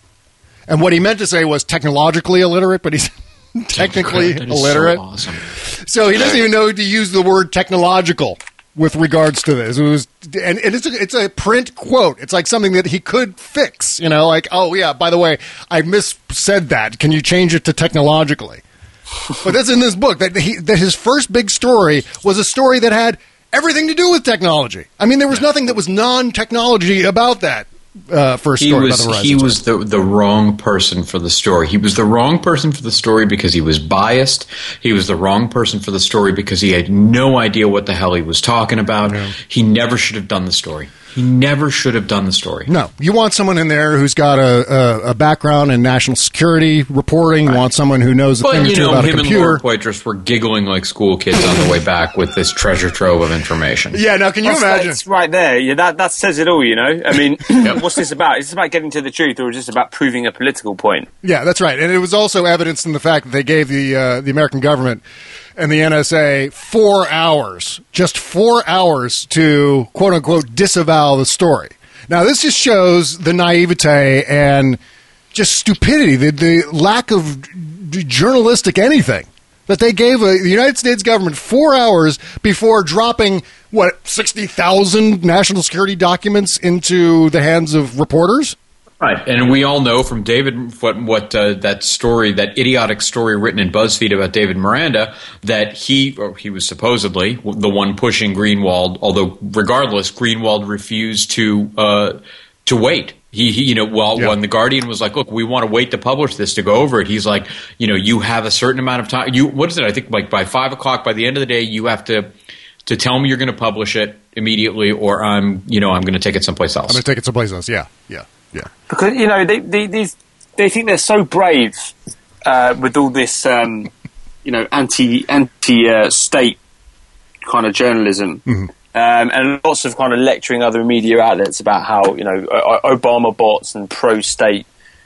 And what he meant to say was technologically illiterate, but he's technically that is illiterate. So awesome. So he doesn't even know to use the word technological with regards to this. It was, and, and it's a, it's a print quote. It's like something that he could fix, you know, like, oh yeah, by the way, I missaid that. Can you change it to technologically? But that's in this book, that he, that his first big story was a story that had everything to do with technology. I mean, there was nothing that was non-technology about that uh, first he story. Was, about the he was the, the wrong person for the story. He was the wrong person for the story because he was biased. He was the wrong person for the story because he had no idea what the hell he was talking about. Yeah. He never should have done the story. He never should have done the story. No. You want someone in there who's got a, a, a background in national security reporting. You right. want someone who knows a but, thing or you two know, about a him computer. And Lord Poitras were giggling like school kids on the way back with this treasure trove of information. Yeah, now can you that's, imagine? That's right there. Yeah, that, that says it all, you know? I mean, yep. What's this about? Is this about getting to the truth, or is this about proving a political point? Yeah, that's right. And it was also evidenced in the fact that they gave the uh, the American government and the N S A four hours, just four hours to, quote-unquote, disavow the story. Now, this just shows the naivete and just stupidity, the, the lack of d- journalistic anything, that they gave a, the United States government four hours before dropping, what, sixty thousand national security documents into the hands of reporters? Right, and we all know from David what what uh, that story, that idiotic story written in BuzzFeed about David Miranda, that he or he was supposedly the one pushing Greenwald. Although, regardless, Greenwald refused to uh, to wait. He, he, you know, while yeah. when the Guardian was like, "Look, we want to wait to publish this to go over it," he's like, "You know, you have a certain amount of time. You what is it? I think like by five o'clock, by the end of the day, you have to to tell me you're going to publish it immediately, or I'm, you know, I'm going to take it someplace else. I'm going to take it someplace else. Yeah, yeah." Yeah, because you know they they these they think they're so brave uh, with all this um, you know anti anti uh, state kind of journalism, mm-hmm. um, and lots of kind of lecturing other media outlets about how you know Obama bots and pro state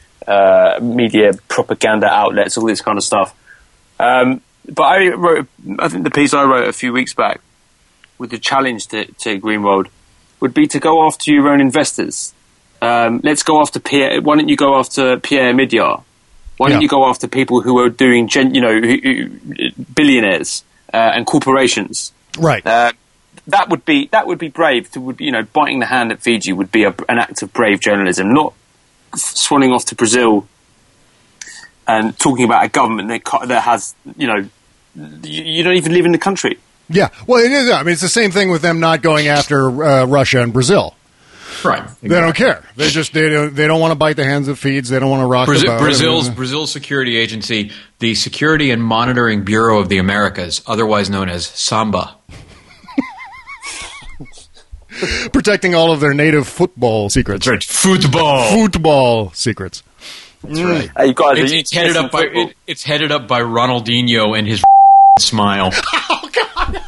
uh, media propaganda outlets, all this kind of stuff. Um, but I wrote, I think the piece I wrote a few weeks back with the challenge to, to Greenwald would be to go after your own investors. Um, let's go after Pierre. Why don't you go after Pierre Midyar? Why don't yeah. you go after people who are doing, gen, you know, who, who, billionaires uh, and corporations? Right. Uh, that would be that would be brave. To would you know, biting the hand that feeds you would be a, an act of brave journalism, not swanning off to Brazil and talking about a government that that has, you know, you, you don't even live in the country. Yeah. Well, it is. I mean, it's the same thing with them not going after uh, Russia and Brazil. Right, exactly. They don't care. They just they don't they don't want to bite the hands that feeds. They don't want to rock Brazil, the boat. Brazil's Brazil's security agency, the Security and Monitoring Bureau of the Americas, otherwise known as SAMBA, protecting all of their native football secrets. That's right, football, football secrets. That's mm. right. Hey, guys, it's, it's headed up by it, it's headed up by Ronaldinho and his smile. Oh God.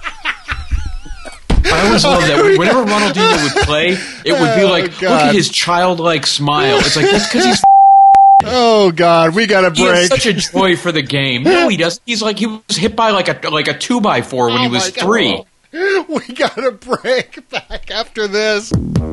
I always love that. Whenever Ronaldinho would play, it would be like, oh, look at his childlike smile. It's like, that's because he's oh, God, we got a break. He has such a joy for the game. No, he doesn't. He's like, he was hit by like a like a two by four when oh he was three. We got a break. Back after this.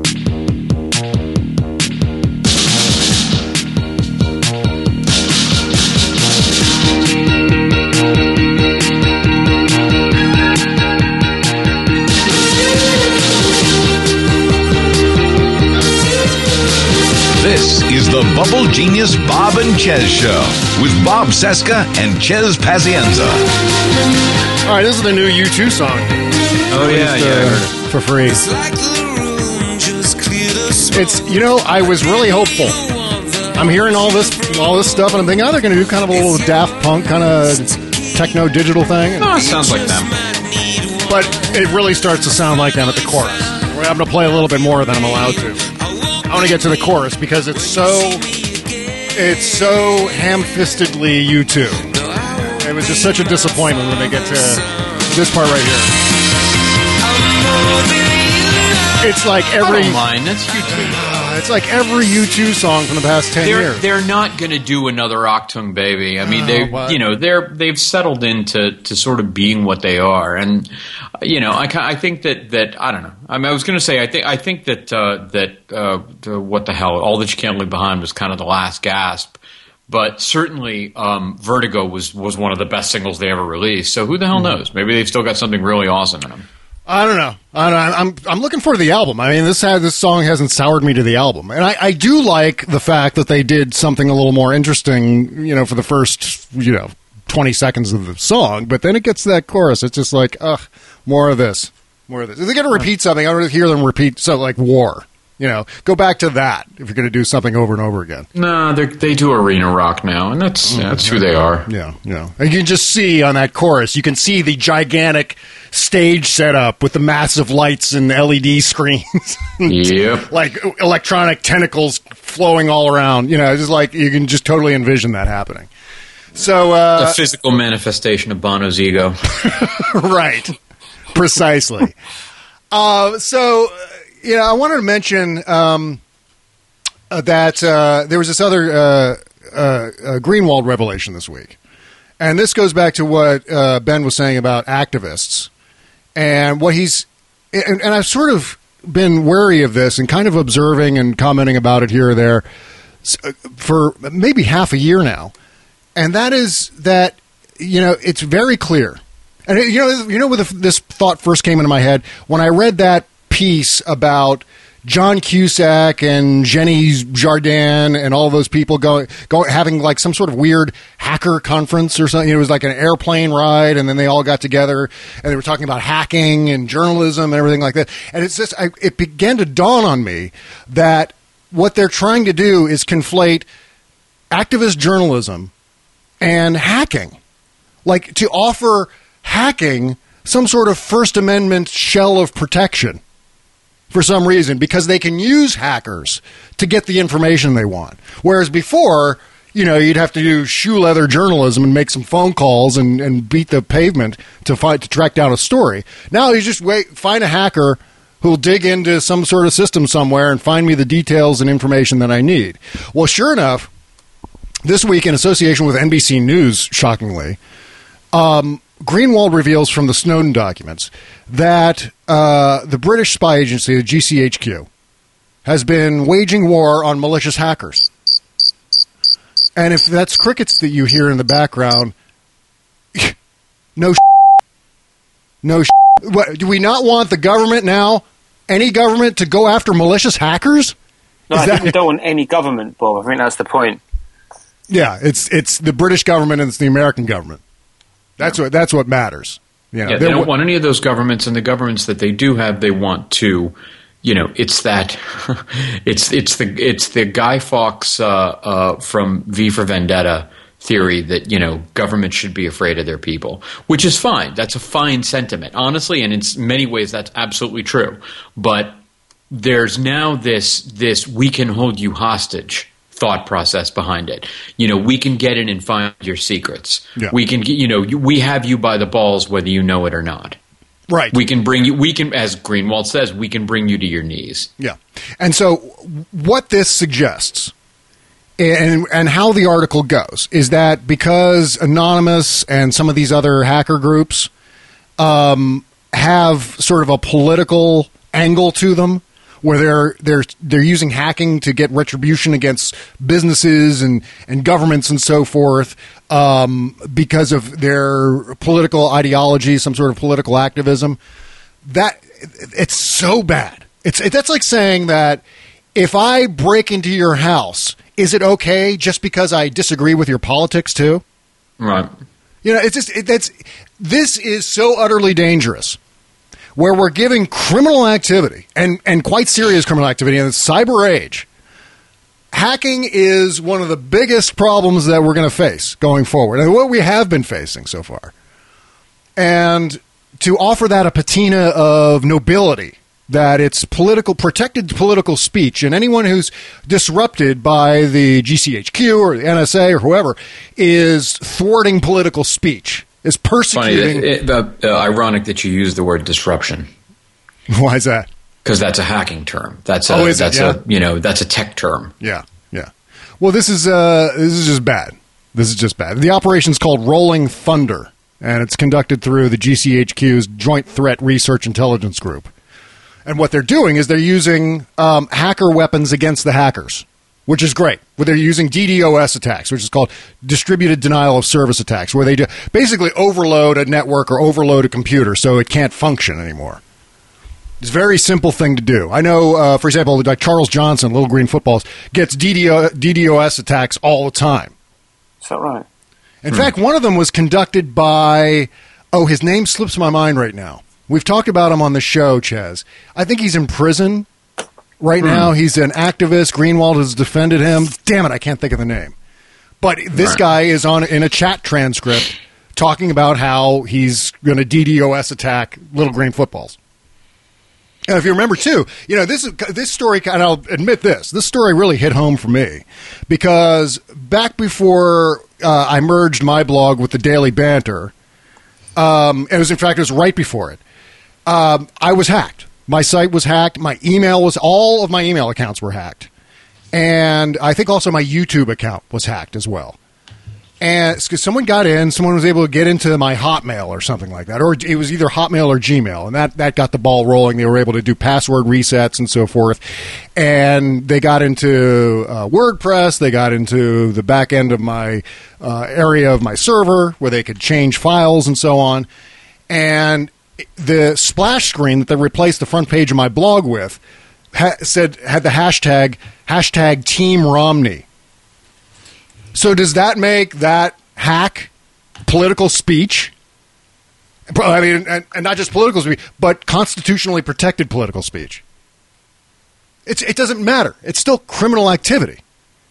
This is the Bubble Genius Bob and Chez Show with Bob Cesca and Chez Pazienza. All right, this is the new U two song. Oh, yeah, uh, yeah. For free. It's like the room just cleared It's it's you know I was really hopeful. I'm hearing all this all this stuff, and I'm thinking, oh, they're going to do kind of a little Daft Punk kind of techno digital thing. No, it sounds like them. But it really starts to sound like them at the chorus. We're having to play a little bit more than I'm allowed to. I want to get to the chorus because it's so it's so ham-fistedly U two. It was just such a disappointment when they get to this part right here. It's like every I don't mind. That's U two. It's like every U two song from the past ten they're, years. They're not going to do another Achtung Baby. I mean, Oh, they, what? you know, they're they've settled into to sort of being what they are, and you know, I, I think that, that I don't know. I mean, I was going to say I think I think that uh, that uh, the, what the hell, All That You Can't Leave Behind was kind of the last gasp. But certainly, um, Vertigo was, was one of the best singles they ever released. So who the hell knows? Maybe they've still got something really awesome in them. I don't know. I don't know. I'm I'm looking for the album. I mean, this ha- this song hasn't soured me to the album, and I, I do like the fact that they did something a little more interesting. You know, for the first you know twenty seconds of the song, but then it gets to that chorus. It's just like, ugh, more of this, more of this. If they're going to repeat something, I want to hear them repeat something like War. You know, go back to that if you're going to do something over and over again. No, they they do arena rock now, and that's Mm, that's who they are. Yeah, yeah. And you can just see on that chorus, you can see the gigantic stage setup with the massive lights and L E D screens. Yep. Like electronic tentacles flowing all around. You know, it's just like you can just totally envision that happening. So, uh, a physical manifestation of Bono's ego. Right. Precisely. uh, so, you know, I wanted to mention um, uh, that uh, there was this other uh, uh, uh, Greenwald revelation this week. And this goes back to what uh, Ben was saying about activists. And what he's... And, and I've sort of been wary of this and kind of observing and commenting about it here or there for maybe half a year now. And that is that, you know, it's very clear. And, you know, you know where the, this thought first came into my head? When I read that piece about John Cusack and Jenny Jardin and all those people going, go, having like some sort of weird hacker conference or something. It was like an airplane ride, and then they all got together and they were talking about hacking and journalism and everything like that. And it's just, I, it began to dawn on me that what they're trying to do is conflate activist journalism and hacking. Like to offer hacking some sort of First Amendment shell of protection for some reason, because they can use hackers to get the information they want. Whereas before, you know, you'd have to do shoe leather journalism and make some phone calls and, and beat the pavement to find to track down a story. Now you just wait, find a hacker who'll dig into some sort of system somewhere and find me the details and information that I need. Well, sure enough, this week in association with N B C News, shockingly, um, Greenwald reveals from the Snowden documents that uh, the British spy agency, the G C H Q, has been waging war on malicious hackers. And if that's crickets that you hear in the background, no sh- no sh- what, do we not want the government now, any government, to go after malicious hackers? No, Is I that- think we don't want any government, Bob. I think that's the point. Yeah, it's it's the British government and it's the American government. That's what that's what matters. You know, Yeah, they don't want any of those governments, and the governments that they do have, they want to, you know, it's that, it's it's the it's the Guy Fawkes uh, uh, from V for Vendetta theory that, you know, government should be afraid of their people, which is fine. That's a fine sentiment, honestly, and in many ways that's absolutely true. But there's now this this we can hold you hostage thought process behind it. You know, we can get in and find your secrets. Yeah. We can, you know, we have you by the balls whether you know it or not. Right. We can bring you, we can, as Greenwald says, we can bring you to your knees. Yeah. And so what this suggests and and how the article goes is that because Anonymous and some of these other hacker groups um, have sort of a political angle to them, where they're they're they're using hacking to get retribution against businesses and, and governments and so forth um, because of their political ideology, some sort of political activism. That it's so bad. It's it, that's like saying that if I break into your house, is it okay just because I disagree with your politics too? Right. You know, it's just it, that's this is so utterly dangerous. where we're giving criminal activity, and, and quite serious criminal activity in the cyber age. Hacking is one of the biggest problems that we're going to face going forward, and what we have been facing so far. And to offer that a patina of nobility, that it's political, protected political speech, and anyone who's disrupted by the G C H Q or the N S A or whoever is thwarting political speech, is persecuting. Funny, it, uh, uh, ironic that you use the word disruption. Why is that? Because that's a hacking term. That's a, oh, is that's it? Yeah. a you know that's a tech term. Yeah, yeah. Well, this is uh, this is just bad. This is just bad. The operation's called Rolling Thunder, and it's conducted through the G C H Q's Joint Threat Research Intelligence Group. And what they're doing is they're using um, hacker weapons against the hackers, which is great. Where they're using D DoS attacks, which is called distributed denial of service attacks, where they do basically overload a network or overload a computer so it can't function anymore. It's a very simple thing to do. I know, uh, for example, like Charles Johnson, Little Green Footballs, gets D DoS attacks all the time. Is that right? In hmm. fact, one of them was conducted by, oh, his name slips my mind right now. We've talked about him on the show, Chaz. I think he's in prison right mm. now. He's an activist. Greenwald has defended him. Damn it, I can't think of the name. But this right. guy is on in a chat transcript talking about how he's going to D DoS attack Little Green Footballs. And if you remember, too, you know, this is, this story, and I'll admit this, this story really hit home for me. Because back before uh, I merged my blog with the Daily Banter, um, it was, in fact, it was right before it. Um, I was hacked. My site was hacked. My email was, all of my email accounts were hacked. And I think also my YouTube account was hacked as well. And because someone got in, someone was able to get into my Hotmail or something like that. Or it was either Hotmail or Gmail. And that, that got the ball rolling. They were able to do password resets and so forth. And they got into uh, WordPress. They got into the back end of my uh, area of my server where they could change files and so on. And the splash screen that they replaced the front page of my blog with ha- said had the hashtag hashtag Team Romney. So does that make that hack political speech? I mean, and, and not just political speech, but constitutionally protected political speech. It's, it doesn't matter. It's still criminal activity.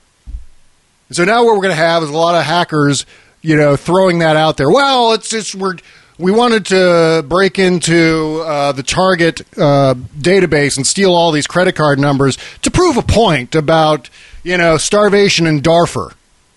So now what we're going to have is a lot of hackers, you know, throwing that out there. Well, it's just we're. We wanted to break into uh, the Target uh, database and steal all these credit card numbers to prove a point about, you know, starvation in Darfur,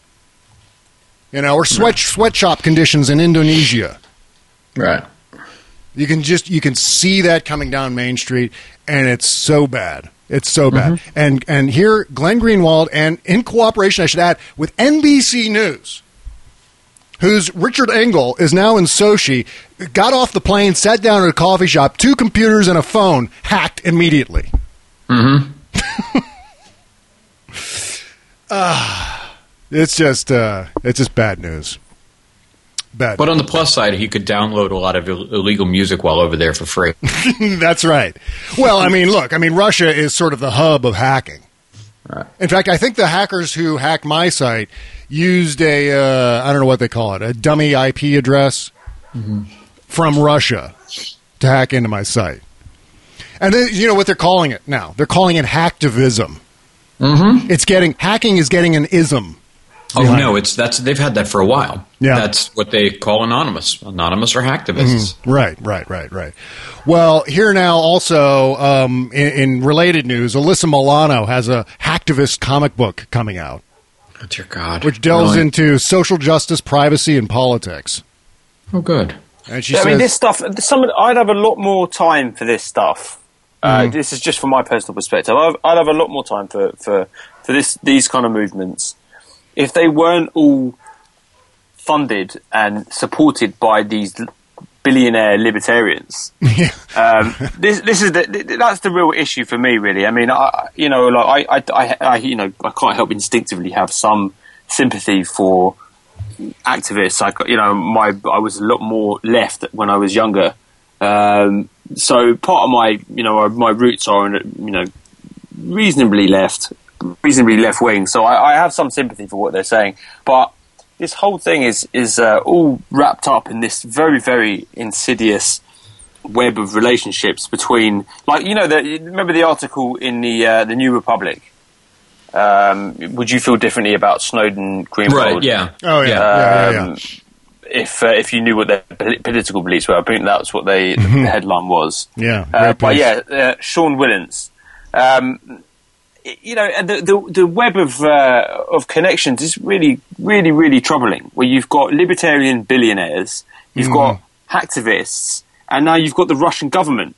you know, or sweat sweatshop conditions in Indonesia. Right. You can just you can see that coming down Main Street, and it's so bad. It's so bad. Mm-hmm. And and here, Glenn Greenwald, and in cooperation, I should add, with N B C News, whose Richard Engel is now in Sochi, got off the plane, sat down at a coffee shop, two computers and a phone, hacked immediately. Mm-hmm. uh, it's just uh, it's just bad news. Bad. But on the plus side, he could download a lot of Ill- illegal music while over there for free. That's right. Well, I mean, look, I mean, Russia is sort of the hub of hacking. Right. In fact, I think the hackers who hacked my site used a, uh, I don't know what they call it, a dummy I P address mm-hmm. from Russia to hack into my site. And then, you know what they're calling it now? They're calling it hacktivism. Mm-hmm. It's getting, hacking is getting an ism. Oh, no, it's that's they've had that for a while. Yeah. That's what they call anonymous. Anonymous or hacktivists. Mm-hmm. Right, right, right, right. Well, here now also, um, in, in related news, Alyssa Milano has a hacktivist comic book coming out. Oh, dear God. Which delves really? into social justice, privacy, and politics. Oh, good. And she yeah, says, I mean, this stuff, some, I'd have a lot more time for this stuff. Uh, mm-hmm. This is just from my personal perspective. I'd, I'd have a lot more time for, for, for this these kind of movements if they weren't all funded and supported by these billionaire libertarians. Yeah. um, this this is the, that's the real issue for me, really. I mean, I, you know, like I, I, I, you know, I can't help instinctively have some sympathy for activists. I, you know, my I was a lot more left when I was younger. Um, so part of my, you know, my roots are, you know, reasonably left. reasonably left wing, so I, I have some sympathy for what they're saying. But this whole thing is is uh, all wrapped up in this very, very insidious web of relationships between, like, you know, the, remember the article in the uh, the New Republic? Um, would you feel differently about Snowden, Greenwald? Right, yeah. Oh, yeah. Um, yeah, yeah, yeah. If uh, if you knew what their political beliefs were, I think that's what they Mm-hmm. the headline was. Yeah, uh, great but piece. yeah, uh, Sean Willens. Um, you know, the the, the web of uh, of connections is really, really, really troubling. Where you've got libertarian billionaires, you've Mm. got hacktivists, and now you've got the Russian government.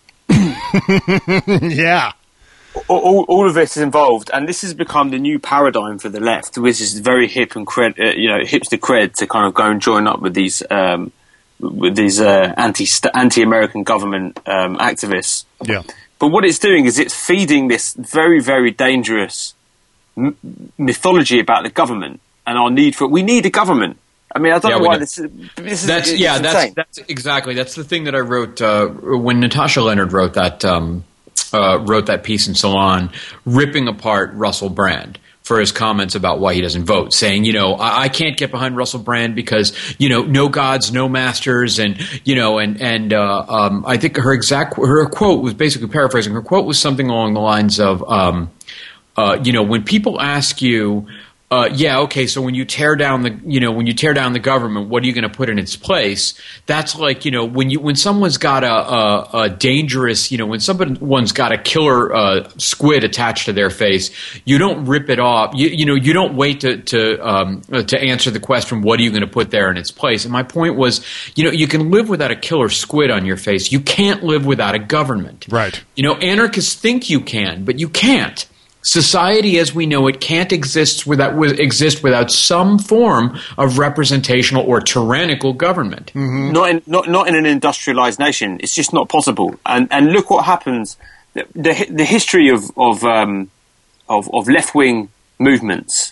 yeah. All, all, all of it is involved, and this has become the new paradigm for the left, which is very hip and cred, uh, you know, hipster cred to kind of go and join up with these um, with these uh, anti anti American government um, activists. Yeah. But what it's doing is it's feeding this very, very dangerous m- mythology about the government and our need for. We need a government. I mean, I don't Yeah, know we why do. this is. This is That's it's yeah. insane. That's that's exactly. That's the thing that I wrote uh, when Natasha Leonard wrote that um, uh, wrote that piece in Salon, ripping apart Russell Brand for his comments about why he doesn't vote, saying, you know, I, I can't get behind Russell Brand because, you know, no gods, no masters, and you know, and and uh, um, I think her exact her quote was basically paraphrasing. Her quote was something along the lines of, um, uh, you know, when people ask you. Uh, yeah, okay, so when you tear down the, you know, when you tear down the government, what are you going to put in its place? That's like, you know, when you when someone's got a, a, a dangerous, you know, when someone's got a killer uh, squid attached to their face, you don't rip it off. You, you know, you don't wait to to um, to answer the question, what are you going to put there in its place? And my point was, you know, you can live without a killer squid on your face. You can't live without a government. Right. You know, anarchists think you can, but you can't. Society as we know it can't exist without with, exist without some form of representational or tyrannical government. Mm-hmm. Not in not not in an industrialized nation. It's just not possible. And and look what happens. The the, the history of of um, of, of left wing movements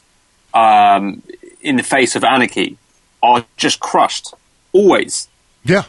um, in the face of anarchy are just crushed. Always. Yeah.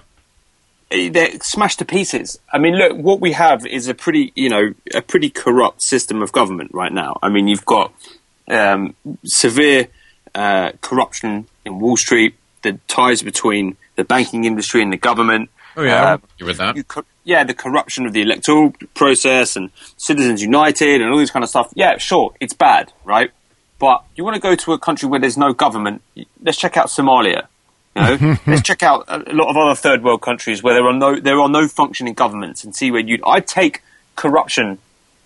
They're smashed to pieces. I mean, look, what we have is a pretty, you know, a pretty corrupt system of government right now. I mean, you've got um, severe uh, corruption in Wall Street, the ties between the banking industry and the government. Oh, yeah, Uh, I'm with with that. you co- yeah, the corruption of the electoral process and Citizens United and all this kind of stuff. Yeah, sure, it's bad, right? But you want to go to a country where there's no government, let's check out Somalia. You know, let's check out a lot of other third world countries where there are no there are no functioning governments and see where you. I'd take corruption,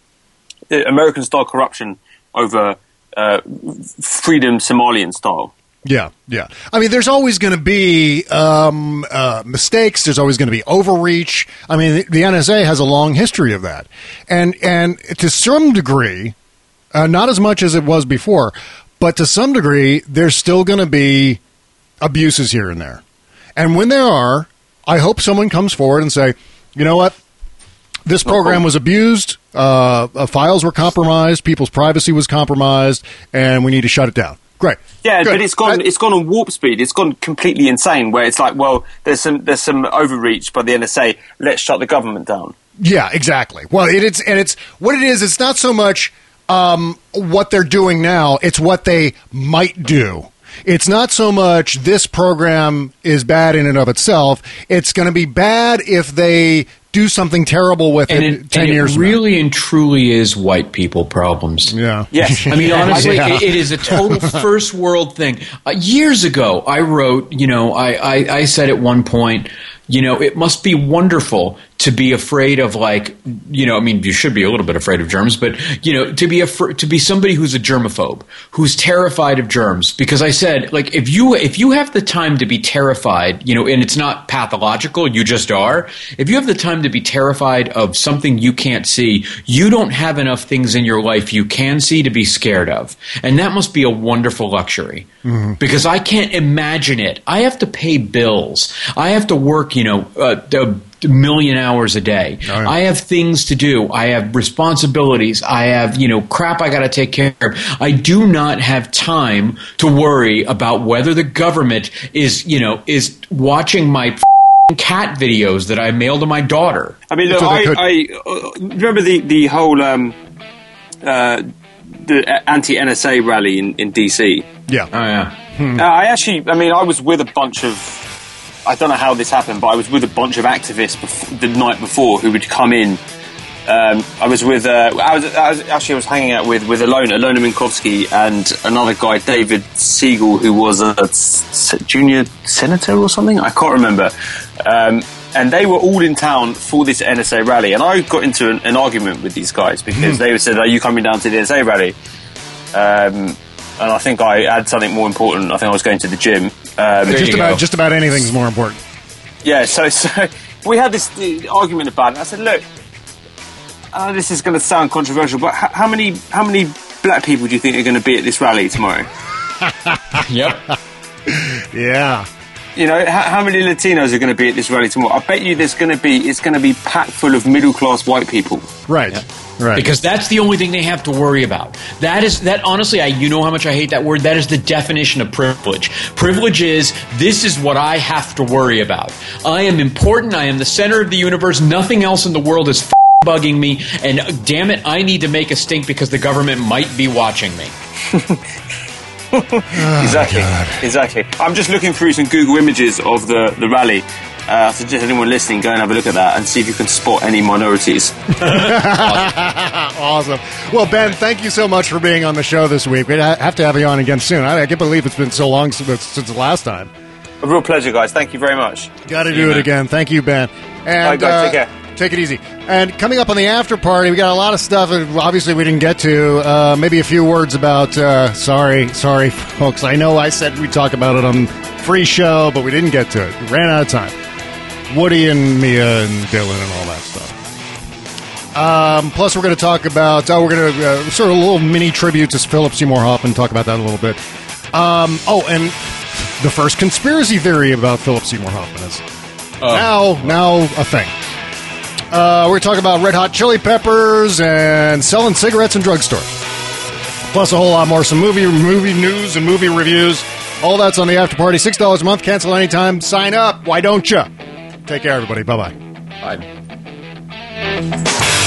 uh, American style corruption, over uh, freedom Somalian style. Yeah, yeah. I mean, there's always going to be um, uh, mistakes. There's always going to be overreach. I mean, the, the N S A has a long history of that, and and to some degree, uh, not as much as it was before, but to some degree, there's still going to be abuses here and there. And when there are, I hope someone comes forward and say, you know what, this program was abused, uh, uh, files were compromised, people's privacy was compromised, and we need to shut it down. Great. Yeah, Good. but it's gone. I- It's gone on warp speed. It's gone completely insane. Where it's like, well, there's some there's some overreach by the N S A. Let's shut the government down. Yeah, exactly. Well, it, it's and it's what it is. It's not so much um, what they're doing now; it's what they might do. It's not so much this program is bad in and of itself. It's going to be bad if they do something terrible with And it, it, ten and years it from now. really and truly is white people problems. Yeah. Yes. I mean, honestly, Yeah. it, it is a total first world thing. Uh, years ago, I wrote, you know, I, I, I said at one point, you know, it must be wonderful to be afraid of, like, you know, I mean, you should be a little bit afraid of germs, but, you know, to be afr- to be somebody who's a germaphobe, who's terrified of germs. Because I said, like, if you if you have the time to be terrified, you know, and it's not pathological, you just are. If you have the time to be terrified of something you can't see, you don't have enough things in your life you can see to be scared of. And that must be a wonderful luxury. Mm-hmm. Because I can't imagine it. I have to pay bills. I have to work, you know, uh, a million hours a day. Oh, yeah. I have things to do. I have responsibilities. I have, you know, crap I got to take care of. I do not have time to worry about whether the government is, you know, is watching my f***ing cat videos that I mail to my daughter. I mean, look, So they I, could- I uh, remember the the whole um, uh, the anti-N S A rally in, in D C. Yeah. Oh, yeah. Uh, I actually, I mean, I was with a bunch of I don't know how this happened, but I was with a bunch of activists bef- the night before who would come in. Um, I was with, uh, I was, I was actually I was hanging out with with Ilona, Ilona Minkowski, and another guy, David Siegel, who was a s- junior senator or something. I can't remember. Um, and they were all in town for this N S A rally, and I got into an, an argument with these guys because mm. they said, "Are you coming down to the N S A rally?" Um, and I think I had something more important. I think I was going to the gym. Um, just about go. just about anything's more important. Yeah. So so we had this uh, argument about it. I said, "Look." Uh, this is going to sound controversial, but h- how many how many black people do you think are going to be at this rally tomorrow? Yep. Yeah. You know, h- how many Latinos are going to be at this rally tomorrow? I bet you there's going to be it's going to be packed full of middle class white people. Right. Yeah. Right. Because that's the only thing they have to worry about. That is that. Honestly, I you know how much I hate that word. That is the definition of privilege. Privilege is this is what I have to worry about. I am important. I am the center of the universe. Nothing else in the world is F- bugging me. And uh, damn it, I need to make a stink because the government might be watching me. oh, exactly. God. Exactly. I'm just looking through some Google images of the the rally. Uh, I suggest anyone listening go and have a look at that and see if you can spot any minorities. Awesome. Well, Ben, thank you so much for being on the show this week. We have to have you on again soon. I, I can't believe it's been so long since, since the last time. A real pleasure, guys. Thank you very much. Got to do it again. Thank you, Ben. And, All right, guys. uh, take care. Take it easy. And coming up on the after party, we got a lot of stuff that obviously we didn't get to. Uh, maybe a few words about, uh, sorry, sorry, folks. I know I said we'd talk about it on free show, but we didn't get to it. We ran out of time. Woody and Mia and Dylan and all that stuff. Um, plus, we're going to talk about, oh, we're going to uh, sort of a little mini tribute to Philip Seymour Hoffman, talk about that a little bit. Um, oh, and the first conspiracy theory about Philip Seymour Hoffman is oh. now, now a thing. Uh, we're going to talk about Red Hot Chili Peppers and selling cigarettes in drugstores. Plus a whole lot more, some movie movie news and movie reviews. All that's on the after party. six dollars a month. Cancel anytime. Sign up. Why don't you? Take care, everybody. Bye-bye. Bye.